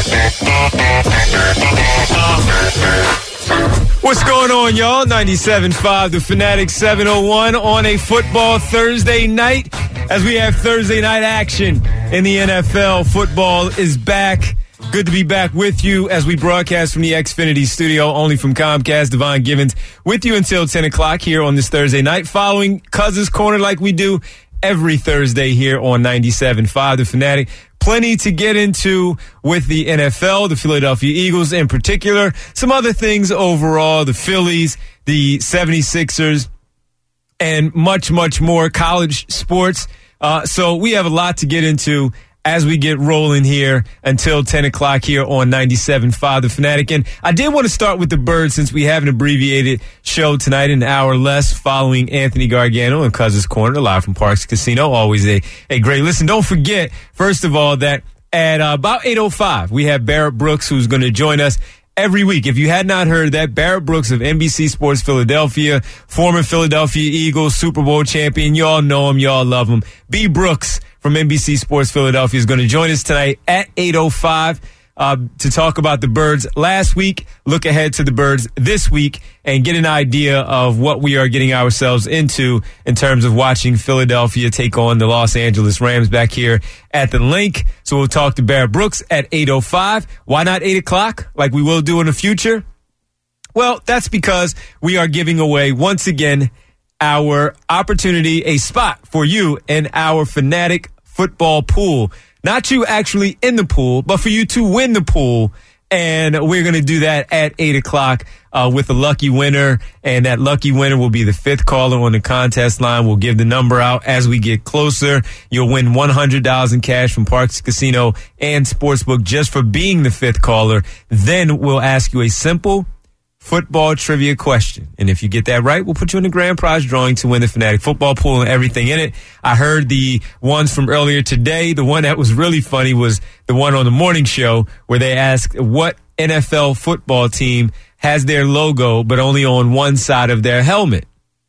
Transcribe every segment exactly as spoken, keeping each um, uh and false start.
What's going on, y'all? ninety-seven point five, The Fanatic, seven oh one on a football Thursday night as we have Thursday night action in the N F L. Football is back. Good to be back with you as we broadcast from the Xfinity studio, only from Comcast. Devon Givens with you until ten o'clock here on this Thursday night, following Cousins Corner like we do every Thursday here on ninety-seven point five, The Fanatic. Plenty to get into with the N F L, the Philadelphia Eagles in particular, some other things overall, the Phillies, the seventy-sixers, and much, much more, college sports. Uh, so we have a lot to get into as we get rolling here until ten o'clock here on ninety-seven point five, The Fanatic. And I did want to start with the Birds since we have an abbreviated show tonight, an hour less, following Anthony Gargano and Cousins Corner, live from Parks Casino. Always a, a great listen. Don't forget, first of all, that at uh, about eight oh five, we have Barrett Brooks, who's going to join us every week. If you had not heard that, Barrett Brooks of N B C Sports Philadelphia, former Philadelphia Eagles, Super Bowl champion. Y'all know him. Y'all love him. B. Brooks from N B C Sports Philadelphia is going to join us tonight at eight oh five uh, to talk about the Birds last week, look ahead to the Birds this week, and get an idea of what we are getting ourselves into in terms of watching Philadelphia take on the Los Angeles Rams back here at the Link. So we'll talk to Barrett Brooks at eight oh five. Why not eight o'clock like we will do in the future? Well, that's because we are giving away, once again, our opportunity, a spot for you in our Fanatic football pool. Not you actually in the pool, but for you to win the pool. And we're going to do that at eight o'clock uh, with a lucky winner. And that lucky winner will be the fifth caller on the contest line. We'll give the number out as we get closer. You'll win one hundred dollars in cash from Parks Casino and Sportsbook just for being the fifth caller. Then we'll ask you a simple football trivia question. And if you get that right, we'll put you in the grand prize drawing to win the Fanatic football pool and everything in it. I heard the ones from earlier today. The one that was really funny was the one on the morning show where they asked what N F L football team has their logo but only on one side of their helmet.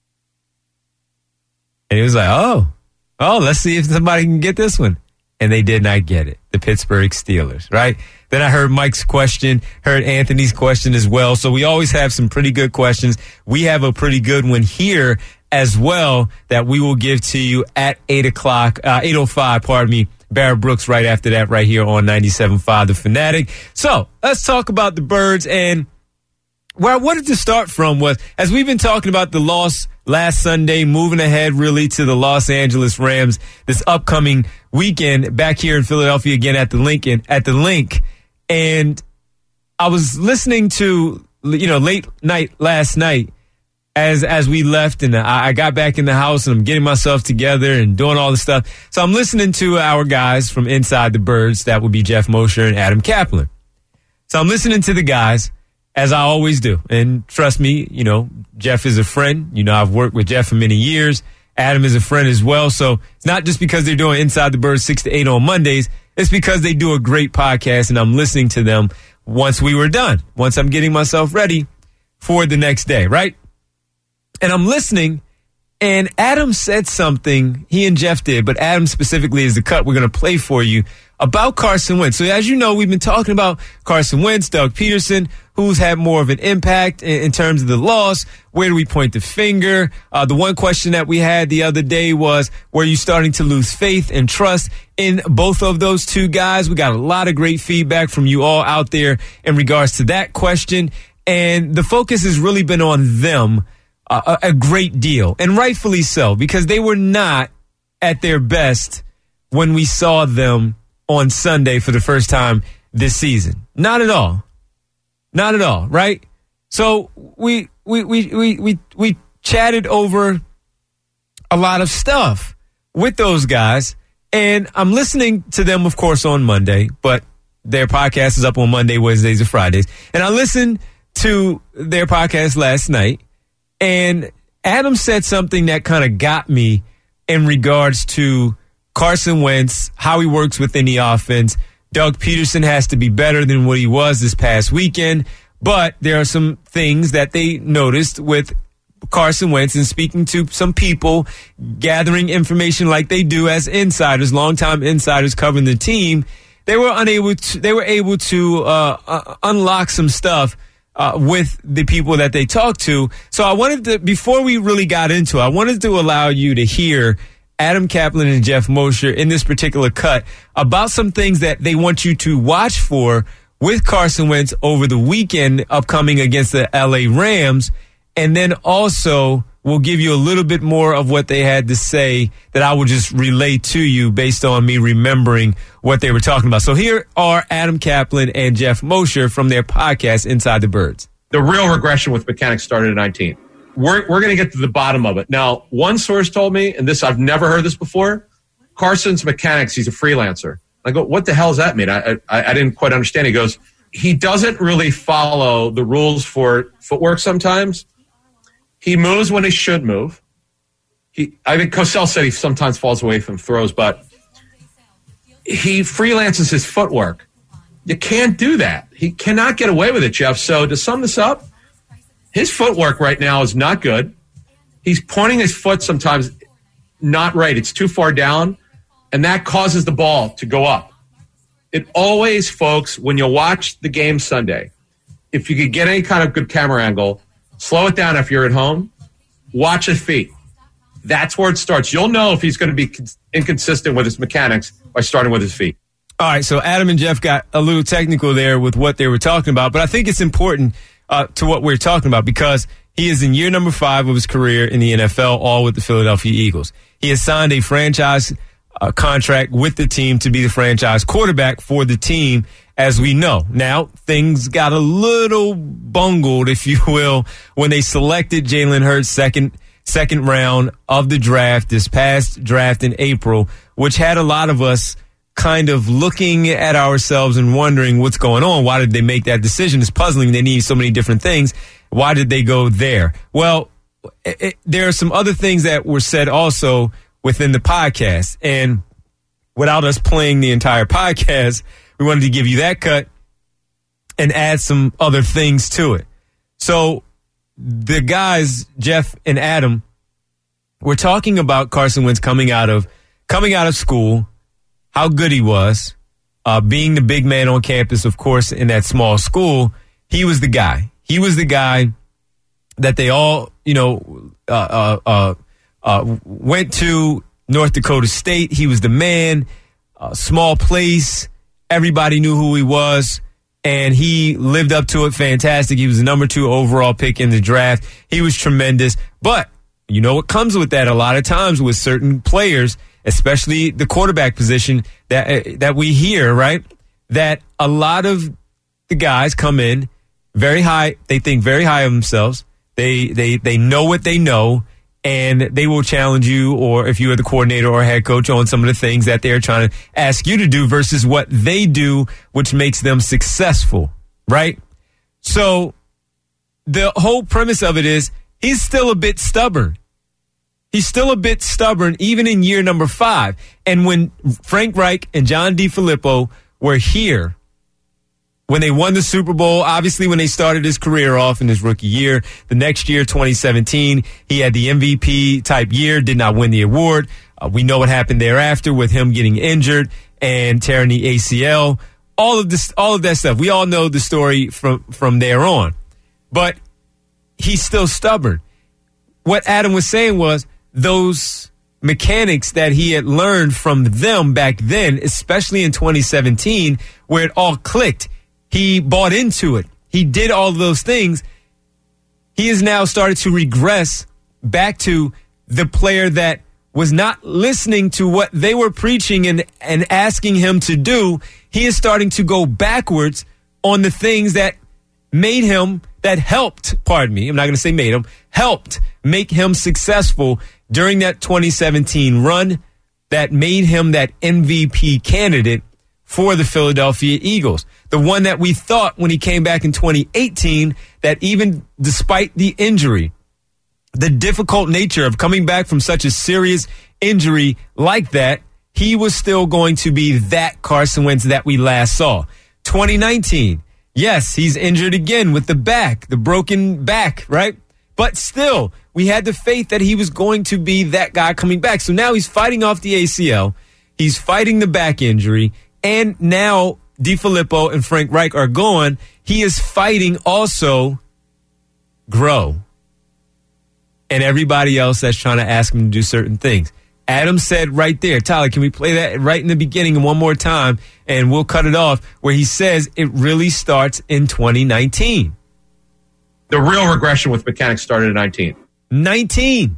And he was like, oh, oh, let's see if somebody can get this one. And they did not get it. The Pittsburgh Steelers, right? Then I heard Mike's question, heard Anthony's question as well. So we always have some pretty good questions. We have a pretty good one here as well that we will give to you at eight o'clock, uh, eight oh five, pardon me. Barrett Brooks right after that right here on ninety-seven point five, The Fanatic. So let's talk about the Birds. And where I wanted to start from was, as we've been talking about the loss last Sunday, moving ahead really to the Los Angeles Rams this upcoming weekend back here in Philadelphia again at the Lincoln, at the Link. And I was listening to, you know, late night last night as as we left, and I, I got back in the house and I'm getting myself together and doing all the stuff. So I'm listening to our guys from Inside the Birds. That would be Jeff Mosher and Adam Kaplan. So I'm listening to the guys, as I always do. And trust me, you know, Jeff is a friend. You know, I've worked with Jeff for many years. Adam is a friend as well. So it's not just because they're doing Inside the Birds six to eight on Mondays. It's because they do a great podcast, and I'm listening to them once we were done, once I'm getting myself ready for the next day, right? And I'm listening, and Adam said something, he and Jeff did, but Adam specifically is the cut we're going to play for you about Carson Wentz. So as you know, we've been talking about Carson Wentz, Doug Peterson, who's had more of an impact in, in terms of the loss. Where do we point the finger? Uh, the one question that we had the other day was, were you starting to lose faith and trust in both of those two guys? We got a lot of great feedback from you all out there in regards to that question. And the focus has really been on them uh, a, a great deal, and rightfully so, because they were not at their best when we saw them on Sunday for the first time this season. Not at all. Not at all, right? So we we we we we, we chatted over a lot of stuff with those guys, and I'm listening to them, of course, on Monday, but their podcast is up on Monday, Wednesdays, and Fridays. And I listened to their podcast last night, and Adam said something that kind of got me in regards to Carson Wentz, how he works within the offense. Doug Peterson has to be better than what he was this past weekend, but there are some things that they noticed with Carson Wentz and speaking to some people, gathering information like they do as insiders, longtime insiders covering the team. they were unable to, they were able to uh, uh, unlock some stuff uh, with the people that they talked to. So I wanted to, before we really got into it, I wanted to allow you to hear Adam Kaplan and Jeff Mosher in this particular cut about some things that they want you to watch for with Carson Wentz over the weekend upcoming against the L A Rams. And then also we'll give you a little bit more of what they had to say that I will just relay to you based on me remembering what they were talking about. So here are Adam Kaplan and Jeff Mosher from their podcast, Inside the Birds. The real regression with mechanics started at nineteen. We're we're going to get to the bottom of it. Now, one source told me, and this I've never heard this before, Carson's mechanics, he's a freelancer. I go, what the hell does that mean? I, I I didn't quite understand. He goes, he doesn't really follow the rules for footwork sometimes. He moves when he should move. He, I think Cosell said he sometimes falls away from throws, but he freelances his footwork. You can't do that. He cannot get away with it, Jeff. So to sum this up, his footwork right now is not good. He's pointing his foot sometimes not right. It's too far down, and that causes the ball to go up. It always, folks, when you watch the game Sunday, if you could get any kind of good camera angle, slow it down if you're at home, watch his feet. That's where it starts. You'll know if he's going to be inconsistent with his mechanics by starting with his feet. All right, so Adam and Jeff got a little technical there with what they were talking about, but I think it's important Uh, to what we're talking about because he is in year number five of his career in the N F L, all with the Philadelphia Eagles. He has signed a franchise uh, contract with the team to be the franchise quarterback for the team, as we know. Now, things got a little bungled, if you will, when they selected Jalen Hurts second second round of the draft, this past draft in April, which had a lot of us kind of looking at ourselves and wondering what's going on. Why did they make that decision? It's puzzling. They need so many different things. Why did they go there? Well, it, it, there are some other things that were said also within the podcast. And without us playing the entire podcast, we wanted to give you that cut and add some other things to it. So the guys, Jeff and Adam, were talking about Carson Wentz coming out of coming out of school, how good he was, uh, being the big man on campus, of course, in that small school. He was the guy. He was the guy that they all, you know, uh, uh, uh, uh, went to North Dakota State. He was the man, uh, small place. Everybody knew who he was, and he lived up to it fantastic. He was the number two overall pick in the draft. He was tremendous. But you know what comes with that a lot of times with certain players, especially the quarterback position that uh, that we hear, right? That a lot of the guys come in very high. They think very high of themselves. They they they know what they know, and they will challenge you, or if you are the coordinator or head coach, on some of the things that they're trying to ask you to do versus what they do, which makes them successful, right? So the whole premise of it is he's still a bit stubborn. He's still a bit stubborn, even in year number five. And when Frank Reich and John DeFilippo were here, when they won the Super Bowl, obviously when they started his career off in his rookie year, the next year, twenty seventeen, he had the M V P type year, did not win the award. Uh, we know what happened thereafter with him getting injured and tearing the A C L. All of this, all of that stuff. We all know the story from, from there on. But he's still stubborn. What Adam was saying was, those mechanics that he had learned from them back then, especially in twenty seventeen, where it all clicked. He bought into it. He did all of those things. He has now started to regress back to the player that was not listening to what they were preaching and, and asking him to do. He is starting to go backwards on the things that made him, that helped, pardon me, I'm not going to say made him, helped make him successful during that twenty seventeen run that made him that M V P candidate for the Philadelphia Eagles. The one that we thought when he came back in twenty eighteen that even despite the injury, the difficult nature of coming back from such a serious injury like that, he was still going to be that Carson Wentz that we last saw. twenty nineteen, yes, he's injured again with the back, the broken back, right? But still, we had the faith that he was going to be that guy coming back. So now he's fighting off the A C L. He's fighting the back injury. and now DeFilippo and Frank Reich are gone, he is fighting also grow. And everybody else that's trying to ask him to do certain things. Adam said right there, Tyler, can we play that right in the beginning one more time? And we'll cut it off, where he says it really starts in twenty nineteen. The real regression with mechanics started in nineteen. nineteen.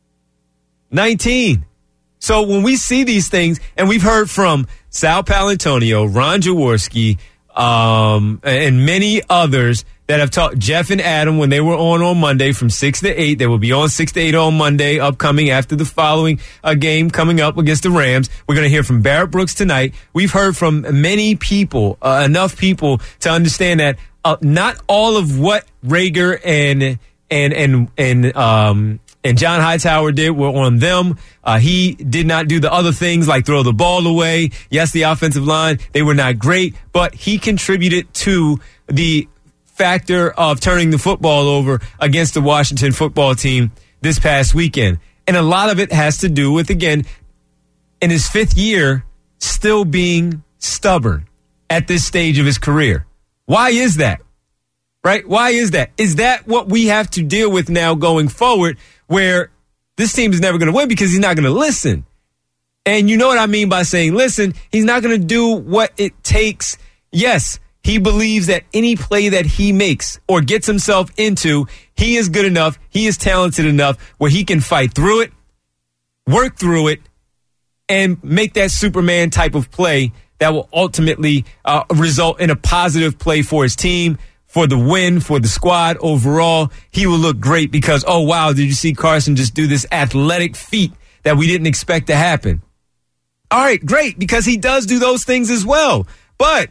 nineteen. So when we see these things, and we've heard from Sal Palantonio, Ron Jaworski, um, and many others that have talked, Jeff and Adam, when they were on on Monday from six to eight, they will be on six to eight on Monday, upcoming after the following uh, game coming up against the Rams. We're going to hear from Barrett Brooks tonight. We've heard from many people, uh, enough people to understand that uh, not all of what Rager and and and and um and John Hightower did were on them. Uh, he did not do the other things like throw the ball away. Yes, the offensive line, they were not great, but he contributed to the factor of turning the football over against the Washington football team this past weekend. And a lot of it has to do with, again, in his fifth year, still being stubborn at this stage of his career. Why is that? Right? Why is that? Is that what we have to deal with now going forward, where this team is never going to win because he's not going to listen? And you know what I mean by saying listen, he's not going to do what it takes. Yes, he believes that any play that he makes or gets himself into, he is good enough, he is talented enough where he can fight through it, work through it, and make that Superman type of play that will ultimately uh, result in a positive play for his team, for the win, for the squad overall. He will look great because, oh, wow, did you see Carson just do this athletic feat that we didn't expect to happen? All right, great, because he does do those things as well. But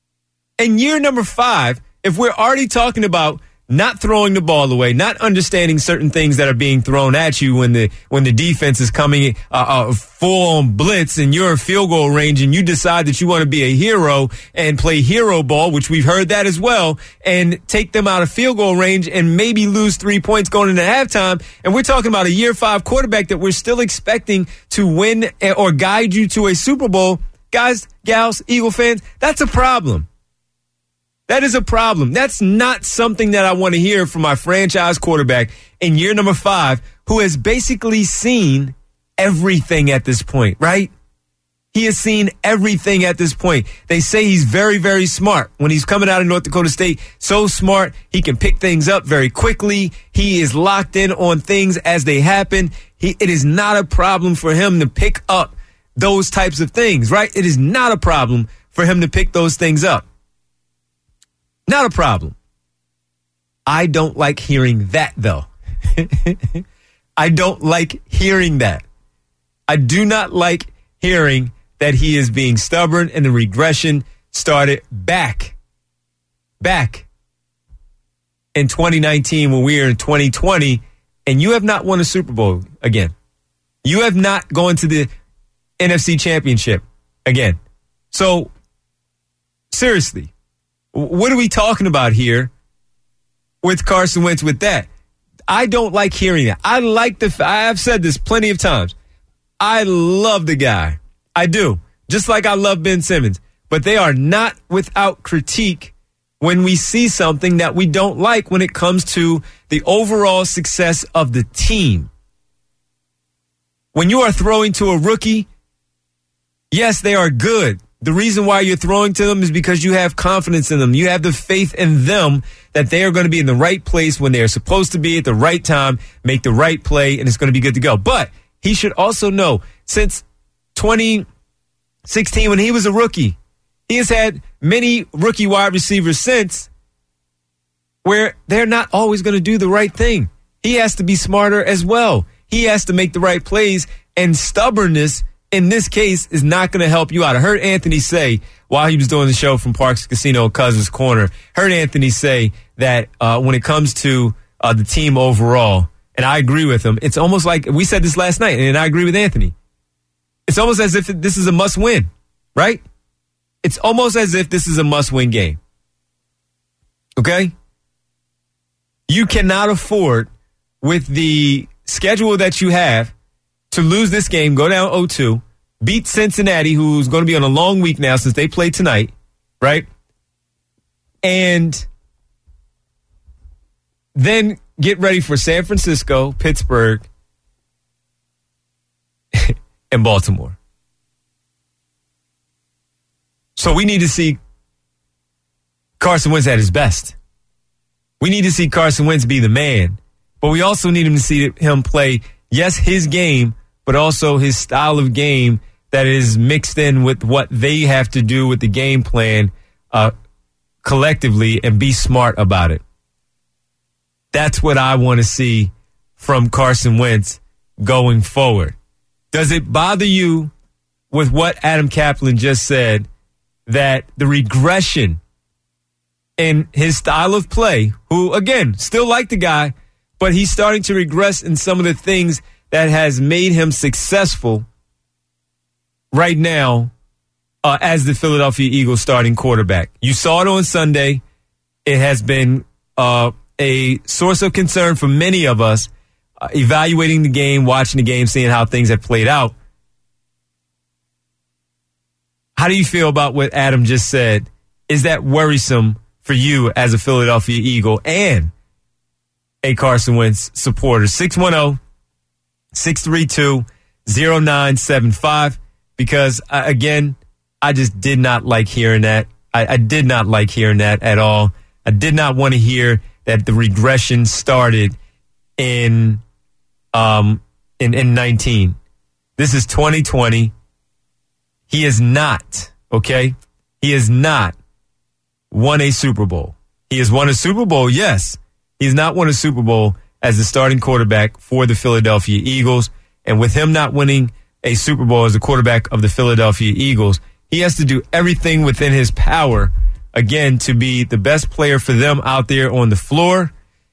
in year number five, if we're already talking about not throwing the ball away, not understanding certain things that are being thrown at you when the when the defense is coming uh, uh, full on blitz and you're in field goal range and you decide that you want to be a hero and play hero ball, which we've heard that as well, and take them out of field goal range and maybe lose three points going into halftime. And we're talking about a year five quarterback that we're still expecting to win or guide you to a Super Bowl. Guys, gals, Eagle fans, that's a problem. That is a problem. That's not something that I want to hear from my franchise quarterback in year number five, who has basically seen everything at this point, right? He has seen everything at this point. They say he's very, very smart. When he's coming out of North Dakota State, so smart, he can pick things up very quickly. He is locked in on things as they happen. He, it is not a problem for him to pick up those types of things, right? It is not a problem for him to pick those things up. Not a problem. I don't like hearing that, though. I don't like hearing that. I do not like hearing that he is being stubborn and the regression started back, back in twenty nineteen when we were in twenty twenty, and you have not won a Super Bowl again. You have not gone to the N F C Championship again. So, seriously. What are we talking about here with Carson Wentz with that? I don't like hearing that. I like the, I've said this plenty of times. I love the guy. I do. Just like I love Ben Simmons. But they are not without critique when we see something that we don't like when it comes to the overall success of the team. When you are throwing to a rookie, yes, they are good. The reason why you're throwing to them is because you have confidence in them. You have the faith in them that they are going to be in the right place when they are supposed to be at the right time, make the right play, and it's going to be good to go. But he should also know, since twenty sixteen, when he was a rookie, he has had many rookie wide receivers since where they're not always going to do the right thing. He has to be smarter as well. He has to make the right plays, and stubbornness in this case is not going to help you out. I heard Anthony say while he was doing the show from Parks Casino Cousins Corner, heard Anthony say that uh, when it comes to uh, the team overall, and I agree with him, it's almost like, we said this last night, and I agree with Anthony. It's almost as if this is a must-win, right? It's almost as if this is a must-win game. Okay? You cannot afford, with the schedule that you have, to lose this game, go down oh two, beat Cincinnati, who's going to be on a long week now since they played tonight, right? And then get ready for San Francisco, Pittsburgh, and Baltimore. So we need to see Carson Wentz at his best. We need to see Carson Wentz be the man. But we also need him to see him play, yes, his game, but also his style of game that is mixed in with what they have to do with the game plan uh, collectively and be smart about it. That's what I want to see from Carson Wentz going forward. Does it bother you with what Adam Kaplan just said, that the regression in his style of play, who, again, still like the guy, but he's starting to regress in some of the things that has made him successful right now uh, as the Philadelphia Eagles starting quarterback? You saw it on Sunday. It has been uh, a source of concern for many of us, uh, evaluating the game, watching the game, seeing how things have played out. How do you feel about what Adam just said? Is that worrisome for you as a Philadelphia Eagle and a Carson Wentz supporter? six one zero, six three two, zero nine seven five. Because, uh, again, I just did not like hearing that. I, I did not like hearing that at all. I did not want to hear that the regression started in um in, in nineteen. This is twenty twenty. He is not, okay? He has not won a Super Bowl. He has won a Super Bowl, yes. He has not won a Super Bowl as the starting quarterback for the Philadelphia Eagles. And with him not winning a Super Bowl as the quarterback of the Philadelphia Eagles, he has to do everything within his power, again, to be the best player for them out there on the floor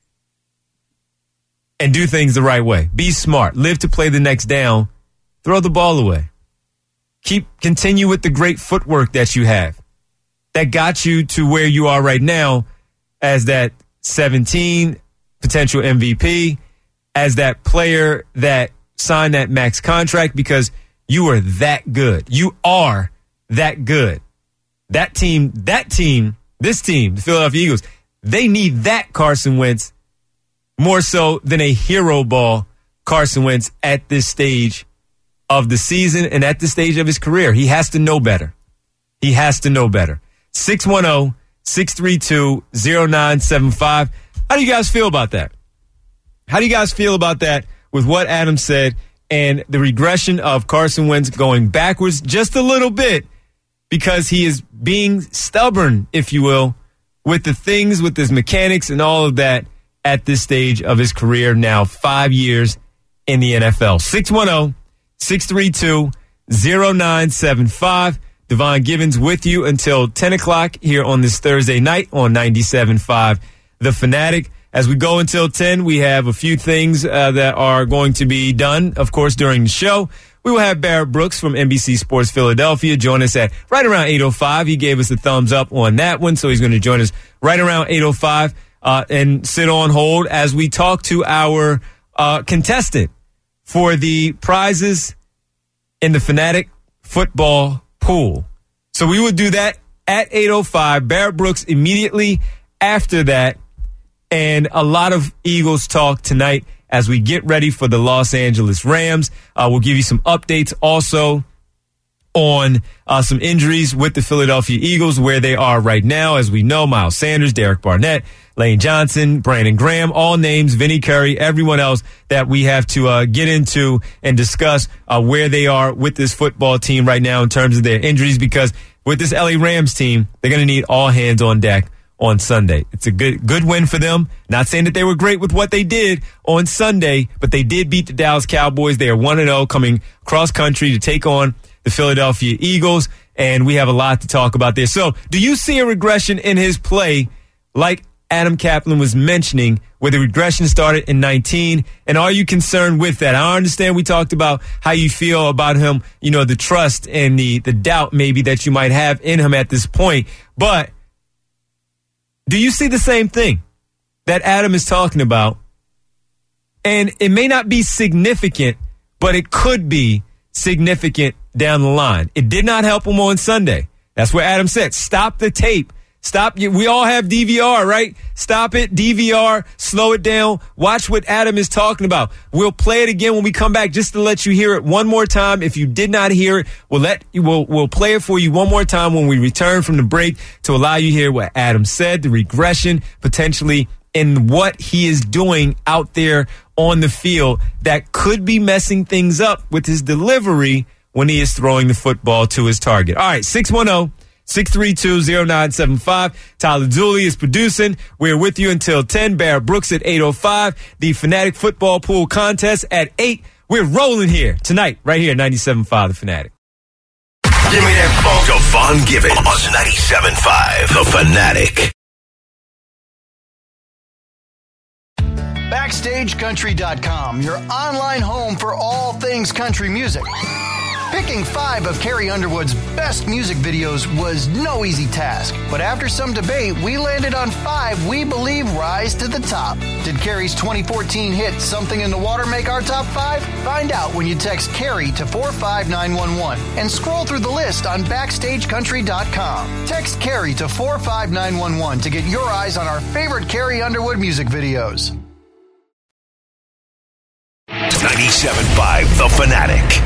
and do things the right way. Be smart. Live to play the next down. Throw the ball away. Keep continue with the great footwork that you have that got you to where you are right now as that seventeen potential M V P, as that player that signed that max contract because you are that good. You are that good. That team, that team, this team, the Philadelphia Eagles, they need that Carson Wentz more so than a hero ball Carson Wentz at this stage of the season and at this stage of his career. He has to know better. He has to know better. six one zero, six three two, zero nine seven five. How do you guys feel about that? How do you guys feel about that with what Adam said and the regression of Carson Wentz going backwards just a little bit because he is being stubborn, if you will, with the things, with his mechanics and all of that at this stage of his career, now five years in the N F L. six one zero, six three two, zero nine seven five. Devon Givens with you until ten o'clock here on this Thursday night on ninety-seven point five The Fanatic. As we go until ten, we have a few things uh, that are going to be done, of course, during the show. We will have Barrett Brooks from N B C Sports Philadelphia join us at right around eight oh five. He gave us a thumbs up on that one, so he's going to join us right around eight oh five uh, and sit on hold as we talk to our uh, contestant for the prizes in the Fanatic football pool. So we will do that at eight oh five. Barrett Brooks immediately after that. And a lot of Eagles talk tonight as we get ready for the Los Angeles Rams. Uh, we'll give you some updates also on uh, some injuries with the Philadelphia Eagles, where they are right now. As we know, Miles Sanders, Derek Barnett, Lane Johnson, Brandon Graham, all names, Vinny Curry, everyone else that we have to uh, get into and discuss uh, where they are with this football team right now in terms of their injuries, because with this L A Rams team, they're going to need all hands on deck on Sunday. It's a good good win for them. Not saying that they were great with what they did on Sunday, but they did beat the Dallas Cowboys. They are one and oh coming cross country to take on the Philadelphia Eagles, and we have a lot to talk about there. So, do you see a regression in his play like Adam Kaplan was mentioning, where the regression started in nineteen, and are you concerned with that? I understand we talked about how you feel about him, you know, the trust and the, the doubt maybe that you might have in him at this point, but do you see the same thing that Adam is talking about? And it may not be significant, but it could be significant down the line. It did not help him on Sunday. That's what Adam said. Stop the tape. Stop. We all have D V R, right? Stop it, D V R, slow it down. Watch what Adam is talking about. We'll play it again when we come back just to let you hear it one more time. If you did not hear it, we'll let you, we'll, we'll play it for you one more time when we return from the break to allow you to hear what Adam said, the regression potentially in what he is doing out there on the field that could be messing things up with his delivery when he is throwing the football to his target. All right, six one zero, six three two, zero nine seven five. Tyler Dooley is producing. We're with you until ten. Barrett Brooks at eight oh five. The Fanatic Football Pool Contest at eight. We're rolling here tonight, right here, ninety-seven point five The Fanatic. Give me that phone. Devon Givens on ninety-seven point five The Fanatic. Backstage Country dot com, your online home for all things country music. Picking five of Carrie Underwood's best music videos was no easy task, but after some debate, we landed on five we believe rise to the top. Did Carrie's twenty fourteen hit Something in the Water make our top five? Find out when you text Carrie to four five nine one one and scroll through the list on Backstage Country dot com. Text Carrie to four five nine one one to get your eyes on our favorite Carrie Underwood music videos. ninety-seven point five The Fanatic.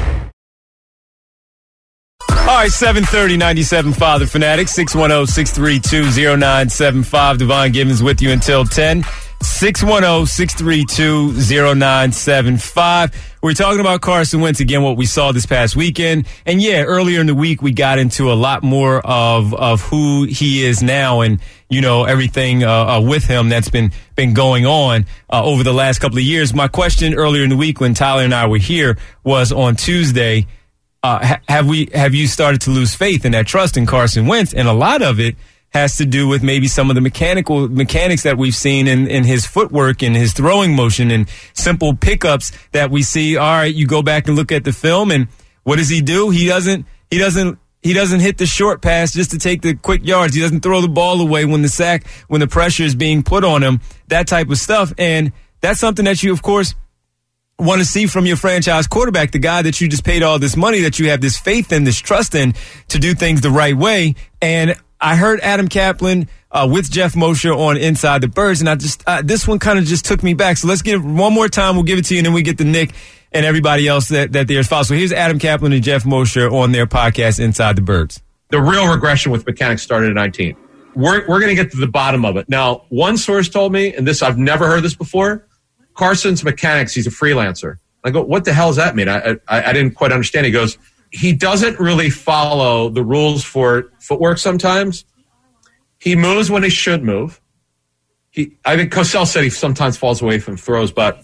All right, seven thirty, ninety-seven point five The Fanatic, six one zero, six three two, zero nine seven five. Devon Givens with you until ten. six one zero, six three two, zero nine seven five. We're talking about Carson Wentz again, what we saw this past weekend. And yeah, earlier in the week, we got into a lot more of, of who he is now and, you know, everything uh, uh, with him that's been, been going on uh, over the last couple of years. My question earlier in the week when Tyler and I were here was on Tuesday, uh, ha- have we, have you started to lose faith in that trust in Carson Wentz? And a lot of it has to do with maybe some of the mechanical mechanics that we've seen in, in his footwork and his throwing motion and simple pickups that we see. All right, you go back and look at the film, and what does he do? He doesn't. He doesn't. He doesn't hit the short pass just to take the quick yards. He doesn't throw the ball away when the sack, when the pressure is being put on him. That type of stuff, and that's something that you, of course, want to see from your franchise quarterback, the guy that you just paid all this money, that you have this faith in, this trust in, to do things the right way. And I heard Adam Kaplan uh, with Jeff Mosher on Inside the Birds, and I just uh, this one kind of just took me back. So let's get it one more time. We'll give it to you, and then we get to Nick and everybody else that, that there's followed. So here's Adam Kaplan and Jeff Mosher on their podcast, Inside the Birds. The real regression with mechanics started in nineteen. We're, we're going to get to the bottom of it. Now, one source told me, and this I've never heard this before, Carson's mechanics, he's a freelancer. I go, what the hell does that mean? I, I, I didn't quite understand. He goes, he doesn't really follow the rules for footwork sometimes. He moves when he should move. He, I think Cosell said he sometimes falls away from throws, but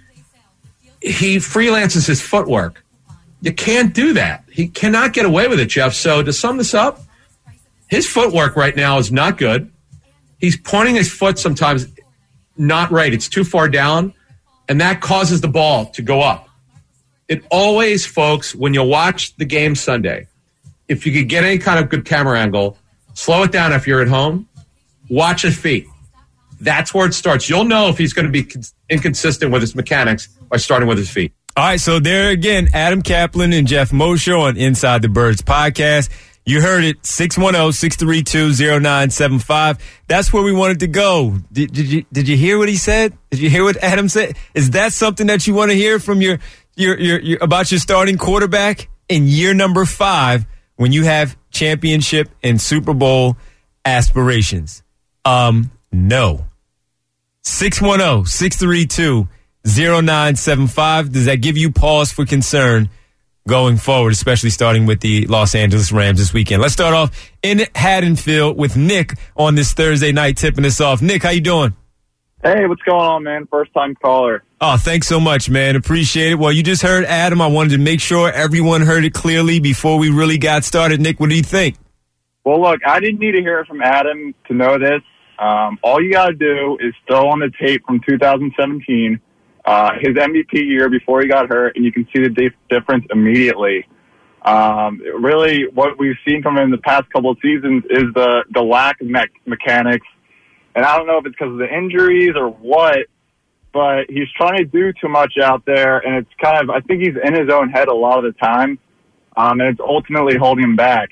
he freelances his footwork. You can't do that. He cannot get away with it, Jeff. So to sum this up, his footwork right now is not good. He's pointing his foot sometimes not right. It's too far down, and that causes the ball to go up. It always, folks, when you watch the game Sunday, if you could get any kind of good camera angle, slow it down if you're at home, watch his feet. That's where it starts. You'll know if he's going to be inconsistent with his mechanics by starting with his feet. All right, so there again, Adam Kaplan and Jeff Mosher on Inside the Birds podcast. You heard it, six one zero, six three two, zero nine seven five. That's where we wanted to go. Did, did you did you hear what he said? Did you hear what Adam said? Is that something that you want to hear from your your, your your about your starting quarterback in year number five when you have championship and Super Bowl aspirations? Um, no. six one zero, six three two, zero nine seven five. Does that give you pause for concern going forward, especially starting with the Los Angeles Rams this weekend? Let's start off in Haddonfield with Nick on this Thursday night, tipping us off. Nick, how you doing? Hey, what's going on, man? First time caller. Oh, thanks so much, man. Appreciate it. Well, you just heard Adam. I wanted to make sure everyone heard it clearly before we really got started. Nick, what do you think? Well, look, I didn't need to hear it from Adam to know this. Um, all you got to do is throw on the tape from two thousand seventeen, uh, his M V P year before he got hurt, and you can see the dif- difference immediately. Um, really, what we've seen from him in the past couple of seasons is the, the lack of me- mechanics. And I don't know if it's because of the injuries or what, but he's trying to do too much out there, and it's kind of, I think he's in his own head a lot of the time. um, and it's ultimately holding him back.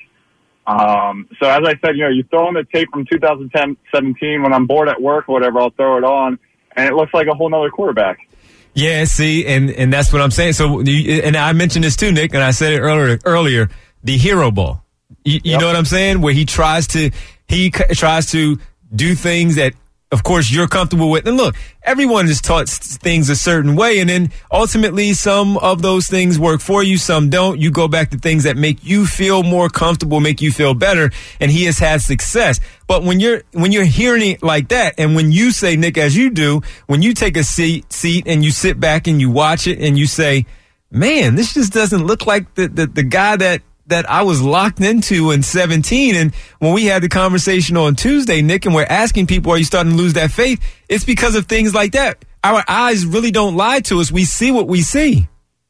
Um, so as I said, you know, you throw in the tape from two thousand seventeen when I'm bored at work or whatever, I'll throw it on, and it looks like a whole nother quarterback. Yeah, see, and, and that's what I'm saying. So, you, and I mentioned this too, Nick, and I said it earlier, earlier the hero ball. You, you yep. know what I'm saying? Where he tries to, he c- tries to do things that, of course, you're comfortable with. And look, everyone is taught things a certain way, and then ultimately some of those things work for you, some don't. You go back to things that make you feel more comfortable, make you feel better, and he has had success. But when you're when you're hearing it like that, and when you say, Nick, as you do, when you take a seat seat and you sit back and you watch it and you say, man, this just doesn't look like the the, the guy that that I was locked into in seventeen. And when we had the conversation on Tuesday, Nick, and we're asking people, are you starting to lose that faith? It's because of things like that. Our eyes really don't lie to us. We see what we see.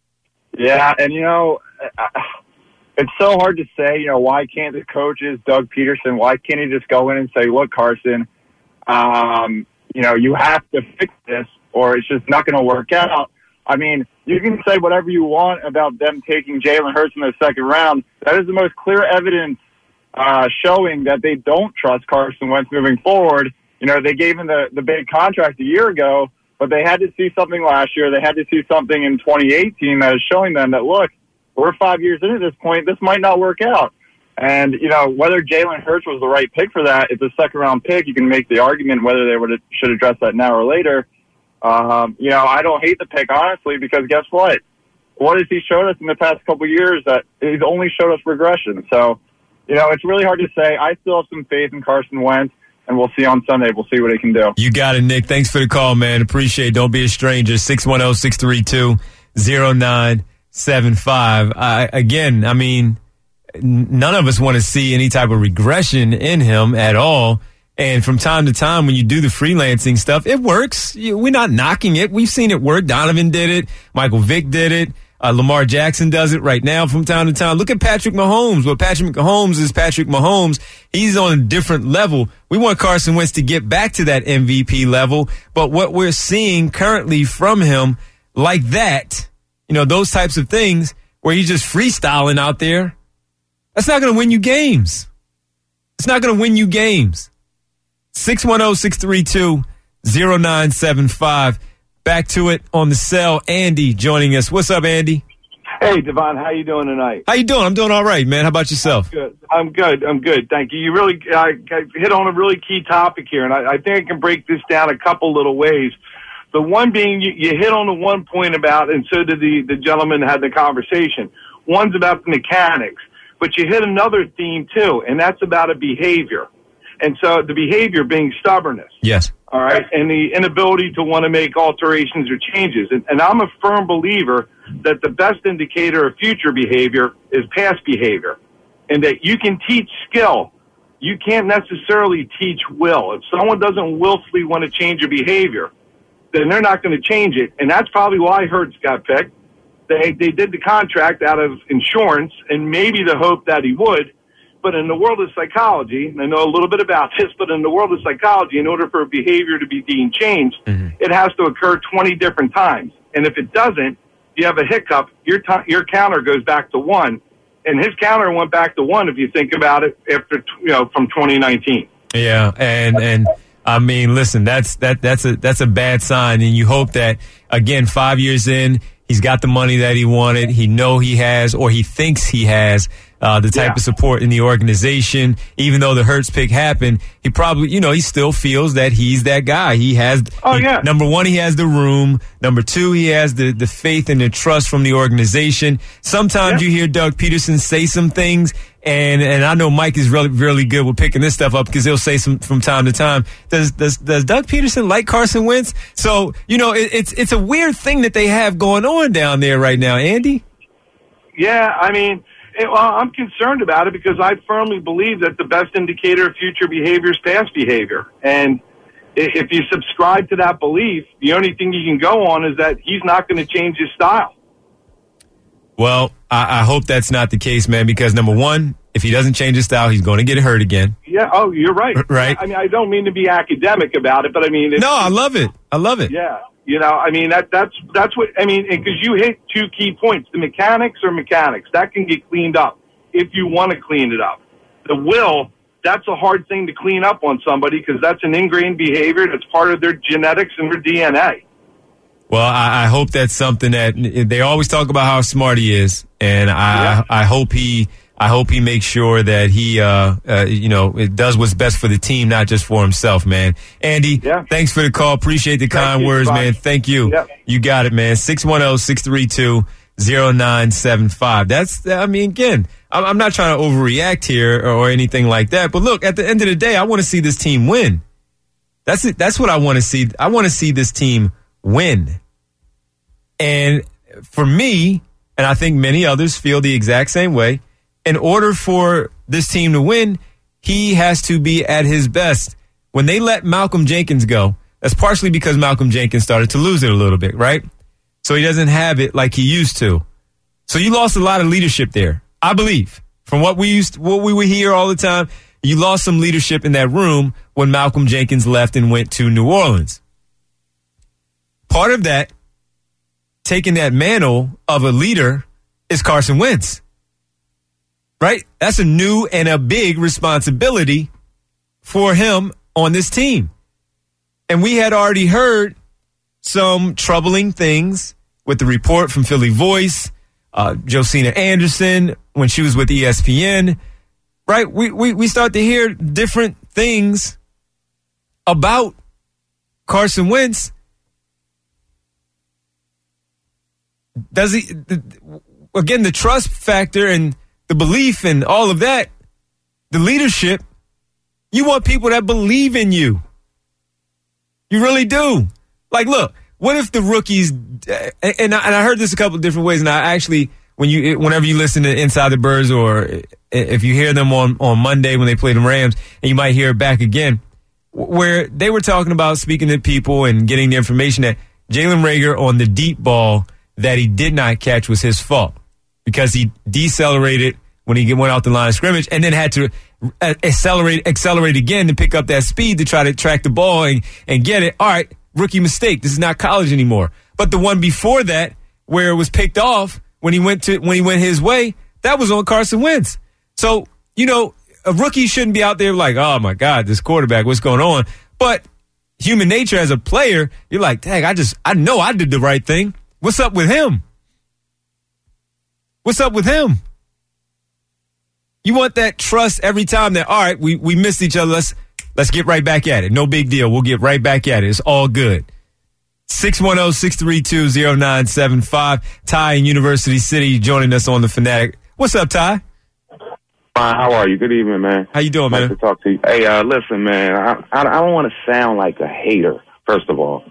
Yeah, and, you know, it's so hard to say, you know, why can't the coaches, Doug Peterson, why can't he just go in and say, look, Carson, um, you know, you have to fix this or it's just not going to work out. I mean, you can say whatever you want about them taking Jalen Hurts in the second round. That is the most clear evidence uh, showing that they don't trust Carson Wentz moving forward. You know, they gave him the, the big contract a year ago, but they had to see something last year. They had to see something in twenty eighteen that is showing them that, look, we're five years into this point. This might not work out. And, you know, whether Jalen Hurts was the right pick for that, it's a second-round pick. You can make the argument whether they would should address that now or later. Um, you know, I don't hate the pick, honestly, because guess what? What has he showed us in the past couple of years? That he's only showed us regression. So, you know, it's really hard to say. I still have some faith in Carson Wentz, and we'll see on Sunday. We'll see what he can do. You got it, Nick. Thanks for the call, man. Appreciate it. Don't be a stranger. six one zero, six three two, zero nine seven five. I, again, I mean, none of us want to see any type of regression in him at all. And from time to time, when you do the freelancing stuff, it works. We're not knocking it. We've seen it work. Donovan did it. Michael Vick did it. Uh, Lamar Jackson does it right now from time to time. Look at Patrick Mahomes. Well, Patrick Mahomes is Patrick Mahomes. He's on a different level. We want Carson Wentz to get back to that M V P level. But what we're seeing currently from him like that, you know, those types of things where he's just freestyling out there, that's not going to win you games. It's not going to win you games. six one zero, six three two, zero nine seven five. Back to it on the cell. Andy joining us. What's up, Andy? Hey, Devon. How you doing tonight? How you doing? I'm doing all right, man. How about yourself? I'm good. I'm good. I'm good. Thank you. You really uh, hit on a really key topic here, and I, I think I can break this down a couple little ways. The one being you, you hit on the one point about, and so did the, the gentleman had the conversation. One's about the mechanics, but you hit another theme too, and that's about a behavior. And so the behavior being stubbornness. Yes. All right. And the inability to want to make alterations or changes. And, and I'm a firm believer that the best indicator of future behavior is past behavior. And that you can teach skill. You can't necessarily teach will. If someone doesn't willfully want to change a behavior, then they're not going to change it. And that's probably why Hurts got picked. They, they did the contract out of insurance and maybe the hope that he would. But in the world of psychology, and I know a little bit about this, but in the world of psychology, in order for a behavior to be deemed changed, mm-hmm. it has to occur twenty different times. And if it doesn't, you have a hiccup, your t- your counter goes back to one. And his counter went back to one, if you think about it, after, you know, from twenty nineteen. Yeah, and and I mean, listen, that's that that's a that's a bad sign. And you hope that, again, five years in, he's got the money that he wanted. He know he has, or he thinks he has, Uh, the type yeah. of support in the organization. Even though the Hurts pick happened, he probably, you know, he still feels that he's that guy. He has, oh, he, yeah. number one, he has the room. Number two, he has the, the faith and the trust from the organization. Sometimes yeah. you hear Doug Peterson say some things, and, and I know Mike is really, really good with picking this stuff up because he'll say some from time to time. Does, does, does Doug Peterson like Carson Wentz? So, you know, it, it's, it's a weird thing that they have going on down there right now, Andy. Yeah, I mean, It, well, I'm concerned about it because I firmly believe that the best indicator of future behavior is past behavior. And if you subscribe to that belief, the only thing you can go on is that he's not going to change his style. Well, I, I hope that's not the case, man, because number one, if he doesn't change his style, he's going to get hurt again. Yeah. Oh, you're right. Right. I mean, I don't mean to be academic about it, but I mean, it's, no, I love it. I love it. Yeah. You know, I mean, that that's that's what I mean, because you hit two key points. The mechanics are mechanics. That can get cleaned up if you want to clean it up. The will, that's a hard thing to clean up on somebody because that's an ingrained behavior that's part of their genetics and their D N A. Well, I, I hope that's something that they always talk about how smart he is, and I Yeah. I, I hope he I hope he makes sure that he uh, uh you know it does what's best for the team, not just for himself, man. Andy, Yeah. thanks for the call. Appreciate the Thank kind you. words, Bye. man. Thank you. Yep. You got it, man. six one zero, six three two, zero nine seven five. That's I mean, again, I'm, I'm not trying to overreact here or, or anything like that. But look, at the end of the day, I want to see this team win. That's it. That's what I want to see. I want to see this team win. And for me, and I think many others feel the exact same way, in order for this team to win, he has to be at his best. When they let Malcolm Jenkins go, that's partially because Malcolm Jenkins started to lose it a little bit, right? So he doesn't have it like he used to. So you lost a lot of leadership there, I believe. From what we used, what we would hear all the time, you lost some leadership in that room when Malcolm Jenkins left and went to New Orleans. Part of that, taking that mantle of a leader, is Carson Wentz. Right? That's a new and a big responsibility for him on this team. And we had already heard some troubling things with the report from Philly Voice, uh, Josina Anderson, when she was with E S P N. Right? We, we, we start to hear different things about Carson Wentz. Does he, again, the trust factor and the belief and all of that, the leadership, you want people that believe in you. You really do. Like, look, what if the rookies, and I, and I heard this a couple of different ways, and I actually, when you, whenever you listen to Inside the Birds, or if you hear them on, on Monday when they play the Rams, and you might hear it back again, where they were talking about speaking to people and getting the information that Jalen Reagor on the deep ball that he did not catch was his fault because he decelerated when he went out the line of scrimmage and then had to accelerate accelerate again to pick up that speed to try to track the ball and, and get it. All right, rookie mistake. This is not college anymore. But the one before that, where it was picked off when he went to when he went his way, that was on Carson Wentz. So, you know, a rookie shouldn't be out there like, oh my God, this quarterback, what's going on? But human nature as a player, you're like, dang, I just I know I did the right thing. What's up with him? What's up with him? You want that trust every time that, all right, we, we missed each other. Let's, let's get right back at it. No big deal. We'll get right back at it. It's all good. six one zero, six three two, zero nine seven five. Ty in University City joining us on the Fanatic. What's up, Ty? Fine. How are you? Good evening, man. How you doing, nice man? Nice to talk to you. Hey, uh, listen, man, I, I, I don't want to sound like a hater, first of all.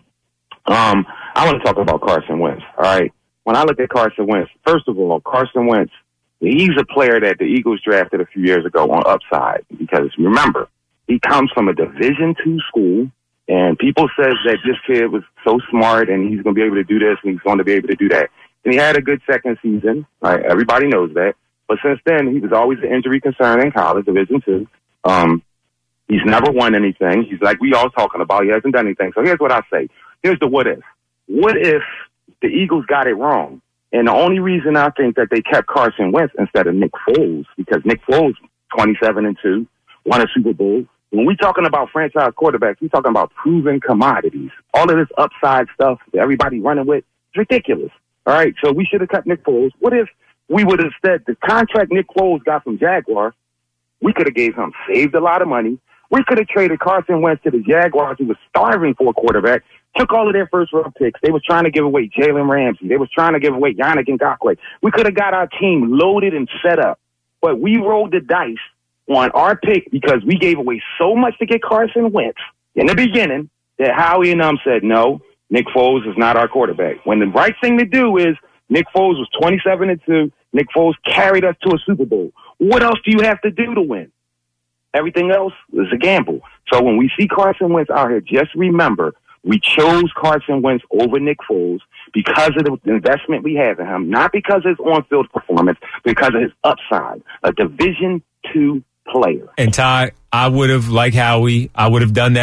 Um, I want to talk about Carson Wentz, all right? When I look at Carson Wentz, first of all, Carson Wentz, he's a player that the Eagles drafted a few years ago on upside because, remember, he comes from a Division two school, and people says that this kid was so smart and he's going to be able to do this and he's going to be able to do that. And he had a good second season. Right? Everybody knows that. But since then, he was always an injury concern in college, Division two. Um, he's never won anything. He's like we all talking about. He hasn't done anything. So here's what I say. Here's the what if. What if the Eagles got it wrong? And the only reason I think that they kept Carson Wentz instead of Nick Foles, because Nick Foles, twenty-seven and two, won a Super Bowl. When we talking about franchise quarterbacks, we talking about proven commodities. All of this upside stuff that everybody running with is ridiculous. All right, so we should have kept Nick Foles. What if we would have said the contract Nick Foles got from Jaguar, we could have gave him, saved a lot of money. We could have traded Carson Wentz to the Jaguars, who was starving for a quarterback, took all of their first-round picks. They was trying to give away Jalen Ramsey. They was trying to give away Yannick Ngakoue. We could have got our team loaded and set up. But we rolled the dice on our pick because we gave away so much to get Carson Wentz in the beginning that Howie and them said, no, Nick Foles is not our quarterback. When the right thing to do is Nick Foles was twenty-seven and two. Nick Foles carried us to a Super Bowl. What else do you have to do to win? Everything else is a gamble. So when we see Carson Wentz out here, just remember, we chose Carson Wentz over Nick Foles because of the investment we have in him, not because of his on-field performance, because of his upside, a Division two player. And Ty, I would have, like Howie, I would have done that.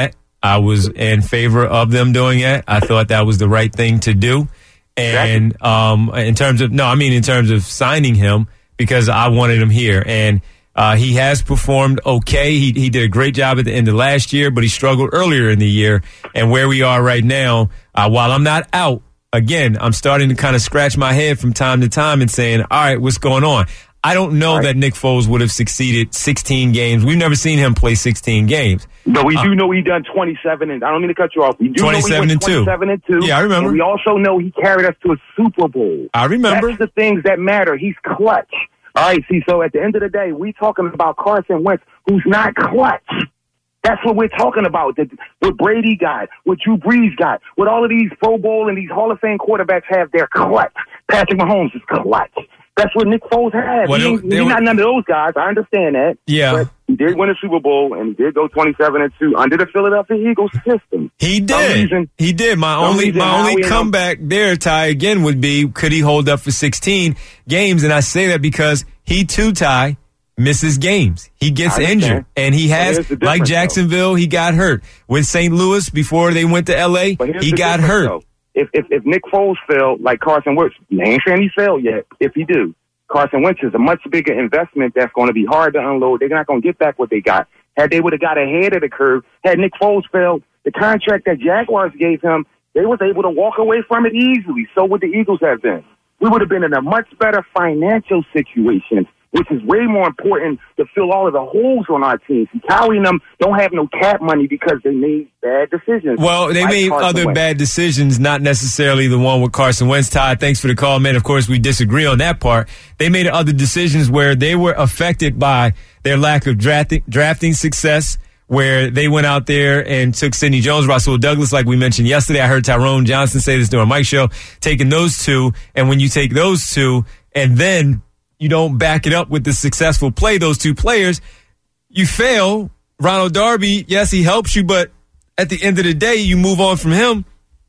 I was in favor of them doing it. I thought that was the right thing to do. And exactly. um, in terms of, no, I mean in terms of signing him, because I wanted him here. And uh, he has performed okay. He he did a great job at the end of last year, but he struggled earlier in the year. And where we are right now, uh, while I'm not out, again, I'm starting to kind of scratch my head from time to time and saying, all right, what's going on? I don't know right. that Nick Foles would have succeeded sixteen games. We've never seen him play sixteen games. But we uh, do know he done twenty-seven, and I don't mean to cut you off. We do twenty-seven know he went and two. twenty-seven and two. Yeah, I remember. And we also know he carried us to a Super Bowl. I remember. That's the things that matter. He's clutch. All right, see, so at the end of the day, we talking about Carson Wentz, who's not clutch. That's what we're talking about. What Brady got, what Drew Brees got, what all of these Pro Bowl and these Hall of Fame quarterbacks have, they're clutch. Patrick Mahomes is clutch. That's what Nick Foles had. Well, he, he's not none of those guys. I understand that. Yeah. But he did win a Super Bowl, and he did go twenty-seven and two under the Philadelphia Eagles system. He did. Reason, he did. My only my only comeback there, Ty, again, would be could he hold up for sixteen games? And I say that because he too, Ty, misses games. He gets injured. And he has, like Jacksonville, though. He got hurt. With Saint Louis, before they went to L A, he got hurt. Though. If, if if Nick Foles failed like Carson Wentz, I ain't saying he failed yet. If he do, Carson Wentz is a much bigger investment that's going to be hard to unload. They're not going to get back what they got. Had they would have got ahead of the curve, had Nick Foles failed, the contract that Jaguars gave him, they was able to walk away from it easily. So would the Eagles have been. We would have been in a much better financial situation, which is way more important to fill all of the holes on our teams. Carrying them don't have no cap money because they made bad decisions. Well, they like made Carson other Wentz. bad decisions, not necessarily the one with Carson Wentz. Todd, thanks for the call, man. Of course, we disagree on that part. They made other decisions where they were affected by their lack of drafting, drafting success, where they went out there and took Sidney Jones, Russell Douglas, like we mentioned yesterday. I heard Tyrone Johnson say this during Mike's show, taking those two. And when you take those two and then you don't back it up with the successful play, those two players, you fail. Ronald Darby, yes, he helps you, but at the end of the day, you move on from him.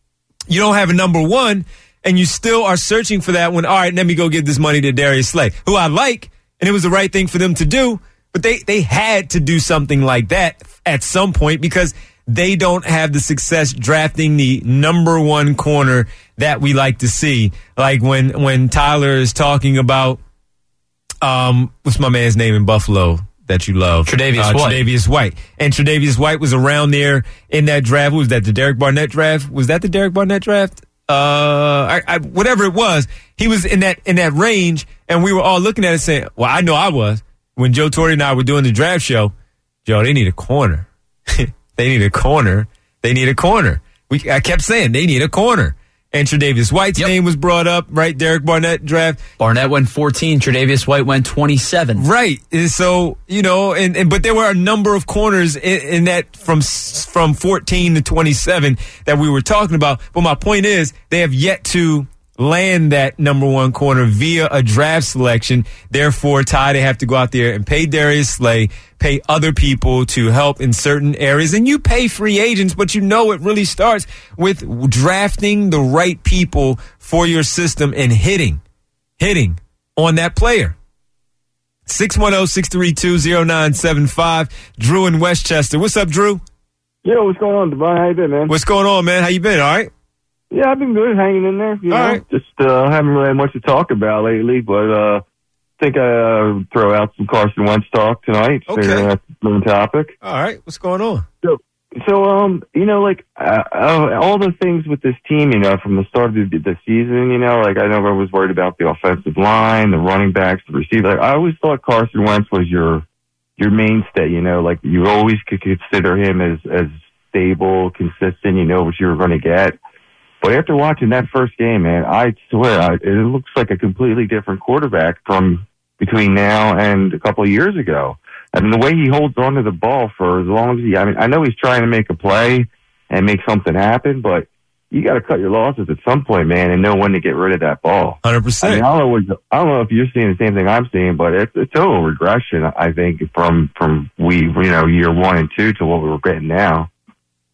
You don't have a number one, and you still are searching for that one. All right, let me go give this money to Darius Slay, who I like, and it was the right thing for them to do, but they, they had to do something like that at some point because they don't have the success drafting the number one corner that we like to see. Like when, when Tyler is talking about Um, what's my man's name in Buffalo that you love? Tre'Davious uh, White. Tre'Davious White. And Tre'Davious White was around there in that draft. Was that the Derek Barnett draft? Was that the Derek Barnett draft? Uh, I, I, whatever it was, he was in that in that range, and we were all looking at it saying, "Well, I know I was." When Joe Torre and I were doing the draft show, Joe, they need a corner. They need a corner. They need a corner. We, I kept saying they need a corner. And Tre'Davious White's yep. name was brought up, right? Derek Barnett draft. Barnett went fourteen. Tre'Davious White went twenty-seven. Right. And so, you know, and, and but there were a number of corners in, in that from from fourteen to twenty-seven that we were talking about. But my point is, they have yet to land that number one corner via a draft selection. Therefore, Ty, they have to go out there and pay Darius Slay, pay other people to help in certain areas. And you pay free agents, but you know it really starts with drafting the right people for your system and hitting, hitting on that player. six one zero, six three two, zero nine seven five. Drew in Westchester. What's up, Drew? Yo, what's going on, Devon? How you been, man? What's going on, man? How you been? All right? Yeah, I've been good, hanging in there. You All know, right. Just uh, haven't really had much to talk about lately, but uh, I think I'll uh, throw out some Carson Wentz talk tonight. Okay. So that's the main topic. All right. What's going on? So, so um, you know, like uh, uh, all the things with this team, you know, from the start of the, the season, you know, like I know I was worried about the offensive line, the running backs, the receiver. Like, I always thought Carson Wentz was your your mainstay. You know, like you always could consider him as as stable, consistent. You know what you were going to get. But after watching that first game, man, I swear I, it looks like a completely different quarterback from between now and a couple of years ago. I mean, the way he holds onto the ball for as long as he, I mean, I know he's trying to make a play and make something happen, but you got to cut your losses at some point, man, and know when to get rid of that ball. one hundred percent. I mean, I don't know, what, I don't know if you're seeing the same thing I'm seeing, but it's a total regression, I think, from, from we, you know, year one and two to what we're getting now.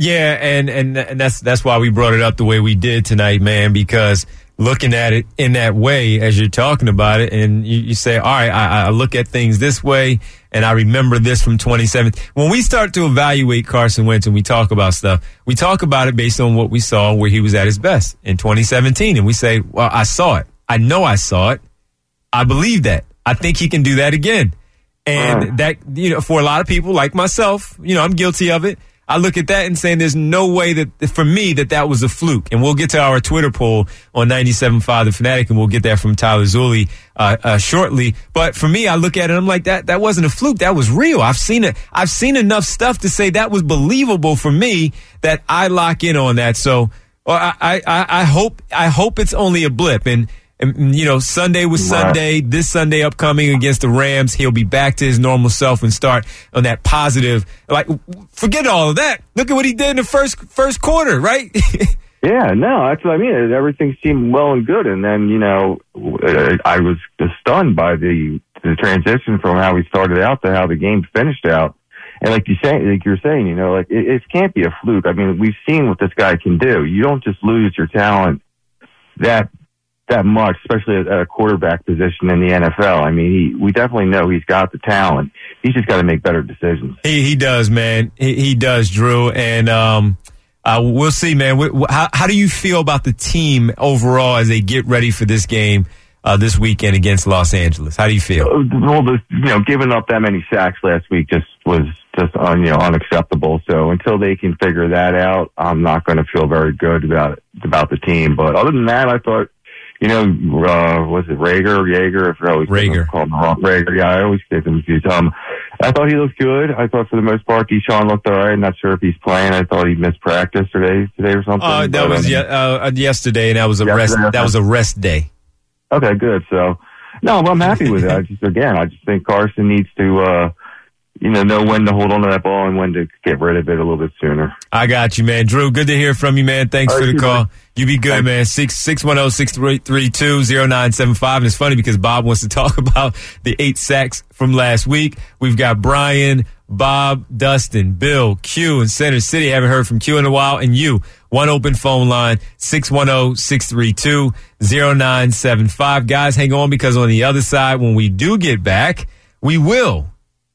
Yeah, and, and and that's that's why we brought it up the way we did tonight, man, because looking at it in that way as you're talking about it, and you, you say, all right, I, I look at things this way, and I remember this from twenty seventeen. When we start to evaluate Carson Wentz and we talk about stuff, we talk about it based on what we saw where he was at his best in twenty seventeen. And we say, well, I saw it. I know I saw it. I believe that. I think he can do that again. And uh. that, you know, for a lot of people like myself, you know, I'm guilty of it. I look at that and saying there's no way that, for me, that that was a fluke. And we'll get to our Twitter poll on ninety-seven point five The Fanatic, and we'll get that from Tyler Zulli uh, uh, shortly. But for me, I look at it, I'm like, that that wasn't a fluke. That was real. I've seen it. I've seen enough stuff to say that was believable for me that I lock in on that. So or I, I, I hope I hope it's only a blip. And And, you know, Sunday was Sunday. This Sunday upcoming against the Rams, he'll be back to his normal self and start on that positive. Like, forget all of that. Look at what he did in the first first quarter, right? Yeah, no, that's what I mean. Everything seemed well and good, and then, you know, I was stunned by the the transition from how he started out to how the game finished out. And like you say, like you're saying, you know, like it, it can't be a fluke. I mean, we've seen what this guy can do. You don't just lose your talent that. that much, especially at a quarterback position in the N F L. I mean, he, we definitely know he's got the talent. He's just got to make better decisions. He he does, man. He, he does, Drew. And um, uh, we'll see, man. How, how do you feel about the team overall as they get ready for this game uh, this weekend against Los Angeles? How do you feel? Well, the, you know, giving up that many sacks last week just was just un, you know unacceptable. So until they can figure that out, I'm not going to feel very good about it, about the team. But other than that, I thought. You know, uh, was it Rager, Yeager? I always Rager. Called him wrong. Rager, yeah, I always get them confused. Um, I thought he looked good. I thought for the most part, Deshaun looked all right. Not sure if he's playing. I thought he missed practice today, today or something. Uh, that but, was um, ye- uh, yesterday, and that was a rest. That was a rest day. Okay, good. So, no, I'm happy with it. I just, again, I just think Carson needs to, uh, you know, know when to hold on to that ball and when to get rid of it a little bit sooner. I got you, man. Drew, good to hear from you, man. Thanks all for right, the call. Man. You be good, Thanks. man. Six six one zero six three three two zero nine seven five. And it's funny because Bob wants to talk about the eight sacks from last week. We've got Brian, Bob, Dustin, Bill, Q in Center City. Haven't heard from Q in a while. And you, one open phone line, six one zero six three two zero nine seven five. Guys, hang on because on the other side, when we do get back, we will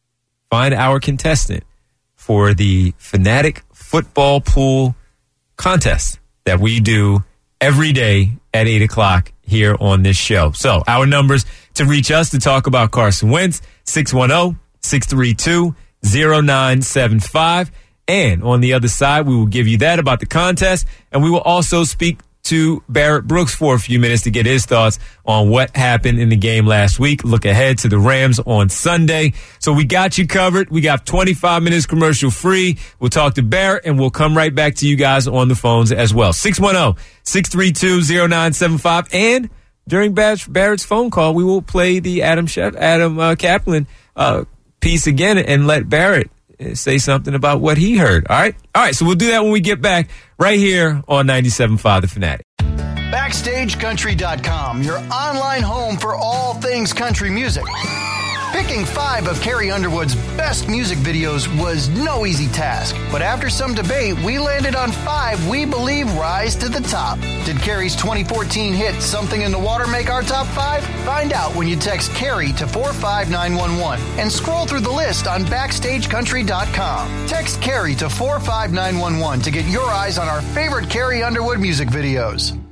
find our contestant for the Fanatic Football Pool contest that we do every day at eight o'clock here on this show. So our numbers to reach us to talk about Carson Wentz, six one zero six three two zero nine seven five. And on the other side, we will give you that about the contest, and we will also speak to Barrett Brooks for a few minutes to get his thoughts on what happened in the game last week. Look ahead to the Rams on Sunday. So we got you covered. We got twenty-five minutes commercial free. We'll talk to Barrett, and we'll come right back to you guys on the phones as well. six one zero six three two zero nine seven five. And during Barrett's phone call, we will play the Adam Chef, Adam uh, Kaplan uh, piece again and let Barrett say something about what he heard. All right? All right, so we'll do that when we get back right here on ninety-seven point five The Fanatic. Backstage Country dot com, your online home for all things country music. Picking five of Carrie Underwood's best music videos was no easy task, but after some debate, we landed on five we believe rise to the top. Did Carrie's twenty fourteen hit Something in the Water make our top five? Find out when you text Carrie to four five nine one one and scroll through the list on Backstage Country dot com. Text Carrie to four five nine one one to get your eyes on our favorite Carrie Underwood music videos.